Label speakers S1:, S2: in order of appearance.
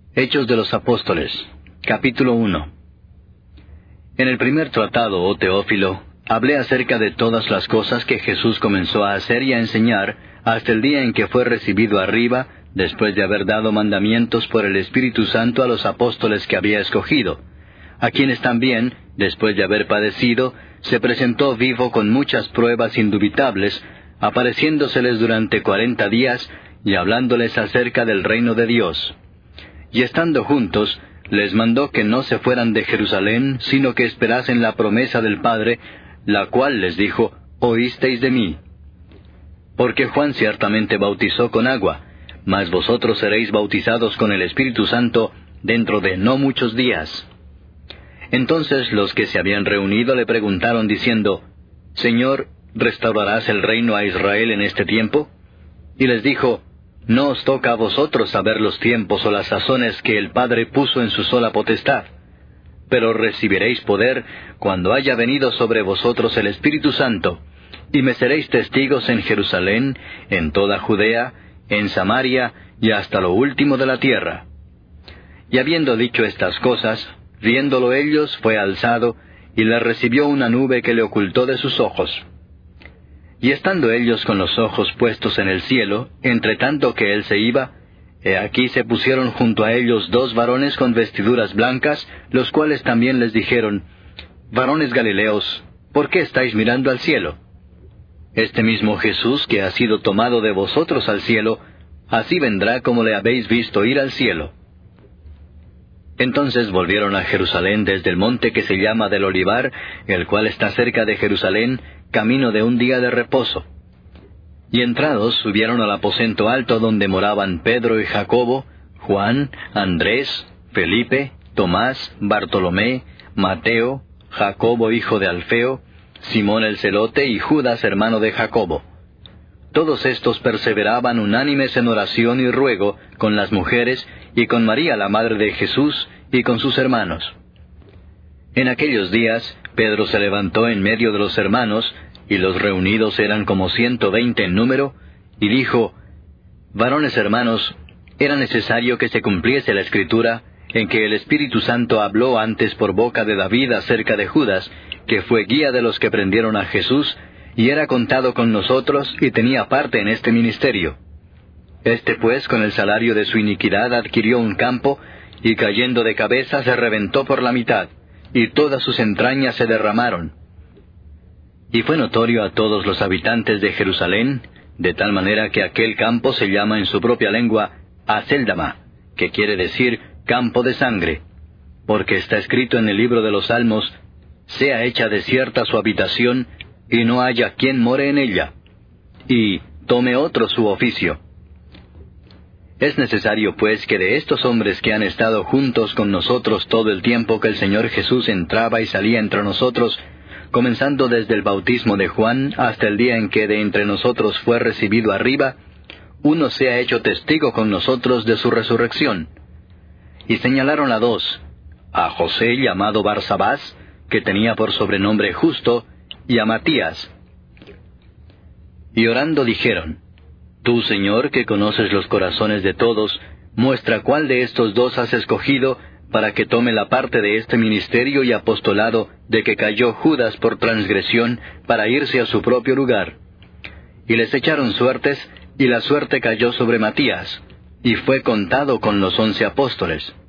S1: Hechos de los Apóstoles, capítulo 1. En el primer tratado, oh Teófilo, hablé acerca de todas las cosas que Jesús comenzó a hacer y a enseñar hasta el día en que fue recibido arriba, después de haber dado mandamientos por el Espíritu Santo a los apóstoles que había escogido, a quienes también, después de haber padecido, se presentó vivo con muchas pruebas indubitables, apareciéndoseles durante 40 días y hablándoles acerca del reino de Dios. Y estando juntos, les mandó que no se fueran de Jerusalén, sino que esperasen la promesa del Padre, la cual les dijo: «Oísteis de mí». Porque Juan ciertamente bautizó con agua, mas vosotros seréis bautizados con el Espíritu Santo dentro de no muchos días. Entonces los que se habían reunido le preguntaron diciendo: «Señor, ¿restaurarás el reino a Israel en este tiempo?» Y les dijo: «No os toca a vosotros saber los tiempos o las sazones que el Padre puso en su sola potestad. Pero recibiréis poder cuando haya venido sobre vosotros el Espíritu Santo, y me seréis testigos en Jerusalén, en toda Judea, en Samaria, y hasta lo último de la tierra». Y habiendo dicho estas cosas, viéndolo ellos, fue alzado, y le recibió una nube que le ocultó de sus ojos. Y estando ellos con los ojos puestos en el cielo, entre tanto que él se iba, he aquí se pusieron junto a ellos 2 varones con vestiduras blancas, los cuales también les dijeron: «Varones Galileos, ¿por qué estáis mirando al cielo? Este mismo Jesús que ha sido tomado de vosotros al cielo, así vendrá como le habéis visto ir al cielo». Entonces volvieron a Jerusalén desde el monte que se llama del Olivar, el cual está cerca de Jerusalén, camino de un día de reposo. Y entrados subieron al aposento alto donde moraban Pedro y Jacobo, Juan, Andrés, Felipe, Tomás, Bartolomé, Mateo, Jacobo hijo de Alfeo, Simón el celote y Judas hermano de Jacobo. Todos estos perseveraban unánimes en oración y ruego con las mujeres y con María la madre de Jesús y con sus hermanos. En aquellos días, Pedro se levantó en medio de los hermanos, y los reunidos eran como 120 en número, y dijo: «Varones hermanos, era necesario que se cumpliese la Escritura, en que el Espíritu Santo habló antes por boca de David acerca de Judas, que fue guía de los que prendieron a Jesús, y era contado con nosotros, y tenía parte en este ministerio. Este pues con el salario de su iniquidad adquirió un campo, y cayendo de cabeza se reventó por la mitad, y todas sus entrañas se derramaron. Y fue notorio a todos los habitantes de Jerusalén, de tal manera que aquel campo se llama en su propia lengua Aceldama, que quiere decir campo de sangre, porque está escrito en el libro de los Salmos: «Sea hecha desierta su habitación, y no haya quien more en ella, y tome otro su oficio». Es necesario, pues, que de estos hombres que han estado juntos con nosotros todo el tiempo que el Señor Jesús entraba y salía entre nosotros, comenzando desde el bautismo de Juan hasta el día en que de entre nosotros fue recibido arriba, uno sea hecho testigo con nosotros de su resurrección. Y señalaron a 2, a José llamado Barsabás, que tenía por sobrenombre Justo, y a Matías. Y orando dijeron: «Tú, Señor, que conoces los corazones de todos, muestra cuál de estos 2 has escogido, para que tome la parte de este ministerio y apostolado de que cayó Judas por transgresión, para irse a su propio lugar». Y les echaron suertes, y la suerte cayó sobre Matías, y fue contado con los 11 apóstoles.